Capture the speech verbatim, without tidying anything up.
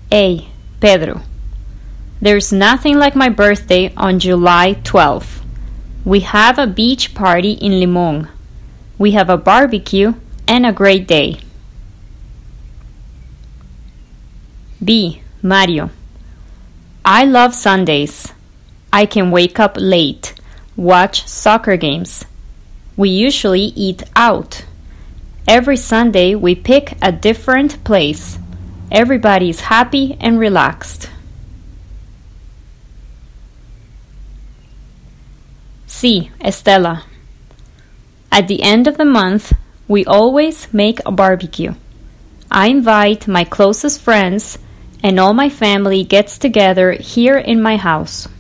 A. Pedro. There's nothing like my birthday on July twelfth. We have a beach party in Limón. We have a barbecue and a great day. B. Mario. I love Sundays. I can wake up late, watch soccer games. We usually eat out. Every Sunday we pick a different place. Everybody is happy and relaxed. C. Estela. At the end of the month, we always make a barbecue. I invite my closest friends and all my family gets together here in my house.